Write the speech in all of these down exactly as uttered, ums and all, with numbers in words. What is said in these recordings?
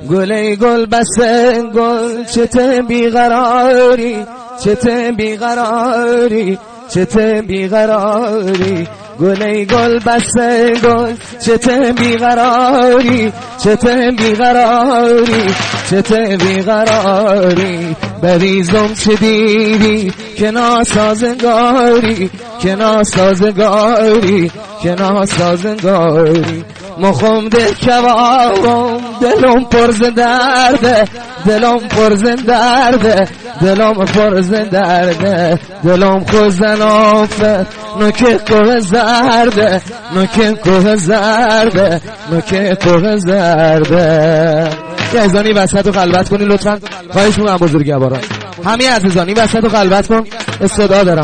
گل گل بسته گل چته بیقراری چته بیقراری چته بیقراری گل گل بسته گل چته بیقراری چته بیقراری چته بیقراری بریزم چه دیدی که ناسازگاری که ناسازگاری که ناسازگاری مخم دل کبابم دلم پر ز درده دلم پر ز درده دلم پر ز درده دلم خوزنافه نوکه کوه زرده نوکه کوه زرده نوکه کوه زرده. یه عزیزانی وسط رو خلوت کنی لطفا، خواهش میکنم بزرگواران. همین عزیزانی وسط رو خلوت کن، استعداد دارم.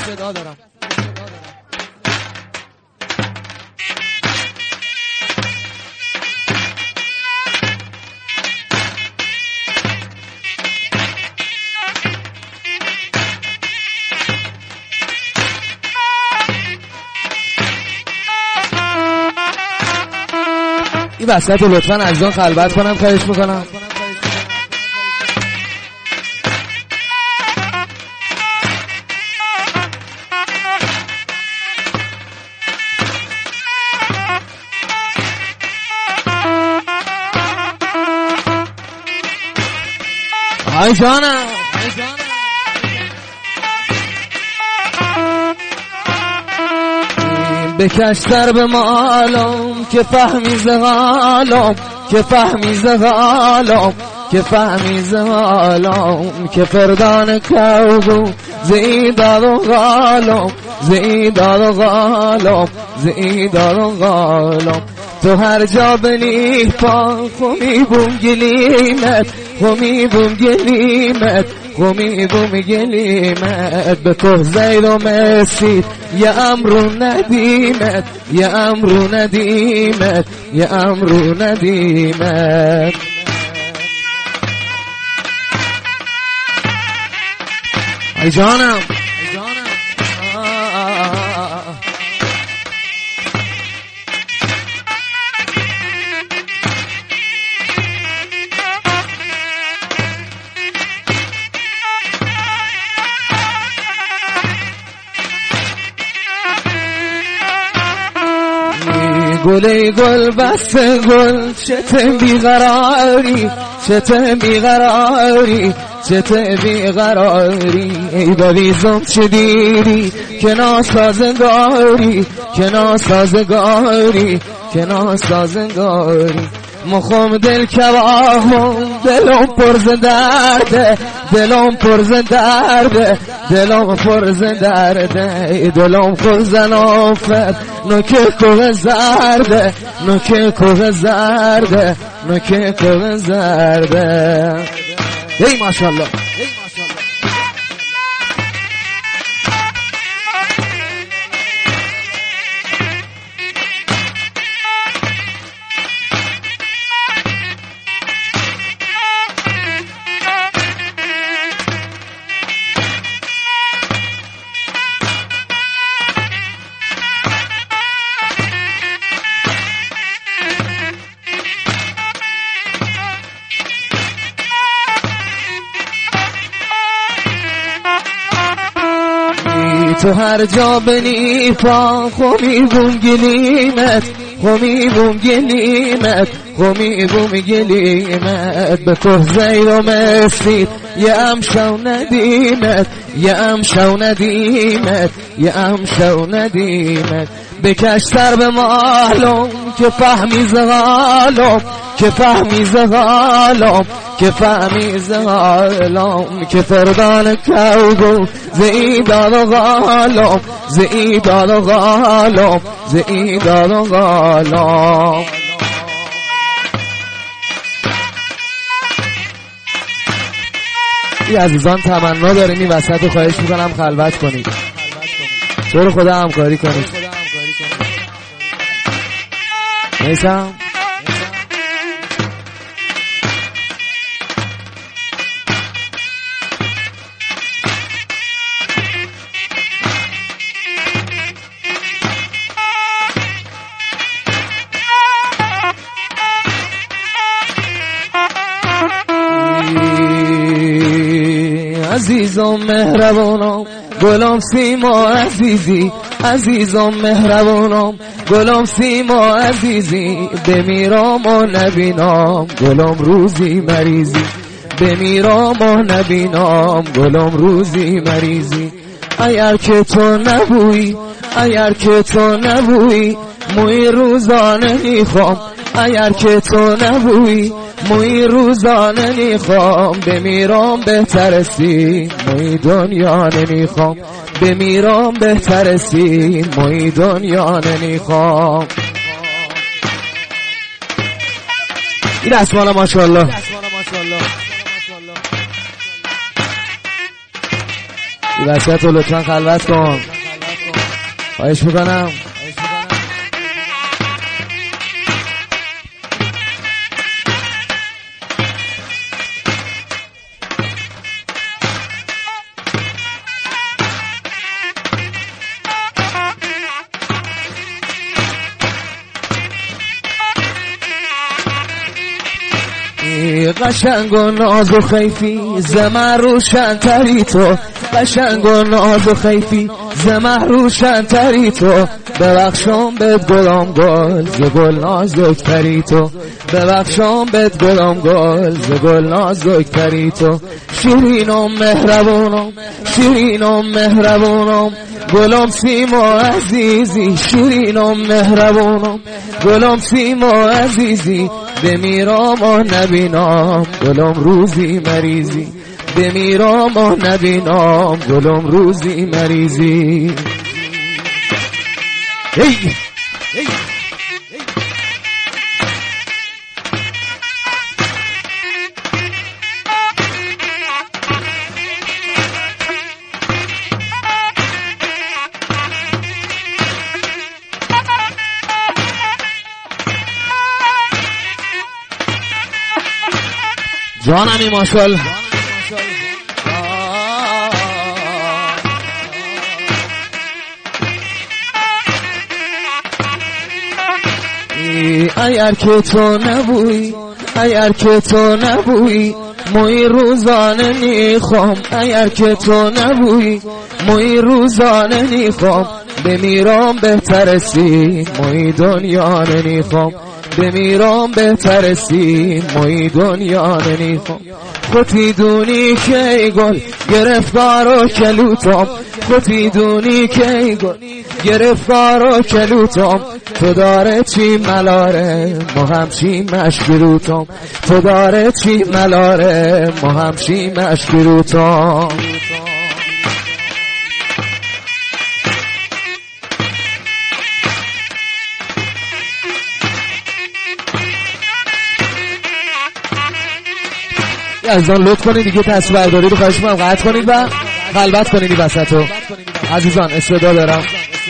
این وسط رو لطفاً عزیزان خلوت کنم، خواهش میکنم. آی جانم بکش سر به مالم که فهمی زغالم که فهمی زغالم که فهمی زغالم که فردان کوگو زیداد و غالم زیداد و غالم زیداد و غالم تو هر جا بنی پا خمی بوم گلیمت خمی بوم گلیمت خمی بوم گلیمت به که زید و مسید یه امرو ندیمت یه امرو ندیمت یه امرو ندیمت. ای جانم گل گل بسته گل چته بیقراری چته بیقراری چته بیقراری ای بریزم چه دیدی که ناسازگاری که ناسازگاری که ناسازگاری مخم دل کبابم دلم پر ز درده دلم پر ز درده دلم پر ز درده دلم خوزنافه نوکه کوه زرده نوکه کوه زرده نوکه کوه زرده. ای ماشاءالله تو هر جا بنی پا خمی بوم گلیمت خمی بوم گلیمت خمی بوم گلیمت به که زید و مسید یه امشو ندیمت یه امشو ندیمت یه امشو ندیمت بکش سر به مالم که فهمی زغالم که فهمی زغالم که فهمی زغالم که فردان کوگو زیداد و غالم زیداد و غالم زیداد و غالم. این عزیزان تمنا داریم این وسط رو خواهش میکنم خلوت کنید، طور خدا همکاری کنید. نیستم عزیزم مهربانم گلم سیما عزیزی عزیزم مهربانم گلم سیما عزیزی بمیرم و نبینم گلم روزی مریضی بمیرم و نبینم گلم روزی مریضی اگر که تو نبویی اگر که تو نبویی موی روزانه میخوام اگر که تو نبویی موی روزانه نمیخوام بمیرم بهتر سی موی دنیا نمیخوام بمیرم بهتر سی موی دنیا نمیخوام. این اسمالا ماشاءالله این وسط رو لطفا خلوت کن خواهش میکنم. قشنگ و ناز و خیفی زمن روشن تری تو قشنگ و ناز و خیفی زمن روشن تری تو ببخشم بهت گلم گل ز گل نازک تری تو ببخشم بهت گلم گل ز گل نازک تری تو شیرینم مهربونم شیرینم مهربونم گلم سیما عزیزی شیرینم مهربونم گلم سیما عزیزی بمیرم و نبینم گلم روزی مریضی بمیرم و نبینم گلم روزی مریضی. هی هی جانمی ماشاءالله اگر که تو نبویی اگر که تو نبویی موی روزانه نیخوام اگر که تو نبویی موی روزانه نیخوام بمیرم بهتر سی موی دنیا نیخوام بمیرم بهتر سی موی دنیا نیخوام. خودی دونی که ای گل گرفتار و کلوتم خودی دونی که ای گل گرفتار و کلوتم تو داره چی ملاره ما همچی مشکروتم تو داره چی ملاره ما همچی مشکروتم. عزیزان لطف کنید دیگه تصویر برداری رو خواهش می‌کنم قطع کنید و خلوت کنید این وسط رو. عزیزان استعداد دارم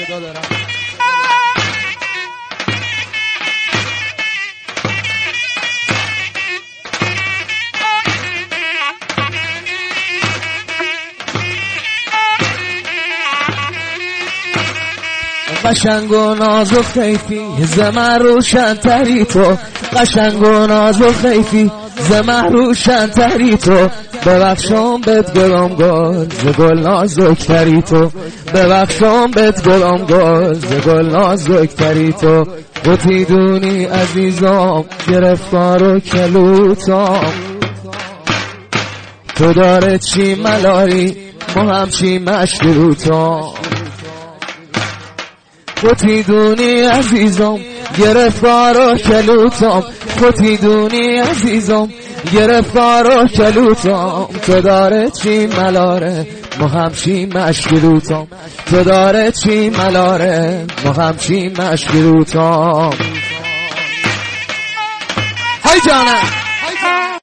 قشنگ و ناز و خیفی زمن روشن تری تو قشنگ و ناز و خیفی زمن روشن تری تو ببخشم بهت گلم گل ز گل نازک تری تو ببخشم بهت گلم گل ز گل نازک تری تو خودی دونی عزیزم گرفتار و کلوتم تو داره چی ملاری ما همچی مشکروتم خودی دونی عزیزم گرفتار و کلوتم خودی دونی عزیزم گرفتار و کلوتم تو داره چی ملاره ما همچی مشکروتم تو داره چی ملاره ما همچی مشکروتم. های جانم